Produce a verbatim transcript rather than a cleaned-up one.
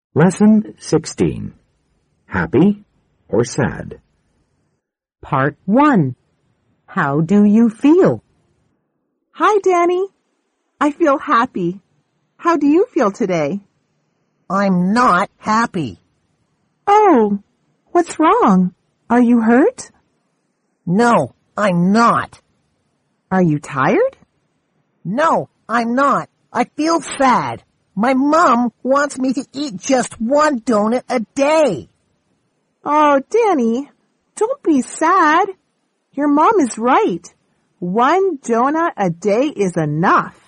Lesson sixteen. Happy or sad? Part one. How do you feel? Hi, Danny. I feel happy. How do you feel today? I'm not happy. Oh, what's wrong? Are you hurt? No, I'm not. Are you tired? No, I'm not. I feel sad. My mom wants me to eat just one donut a day. Oh, Danny, don't be sad. Your mom is right. One donut a day is enough.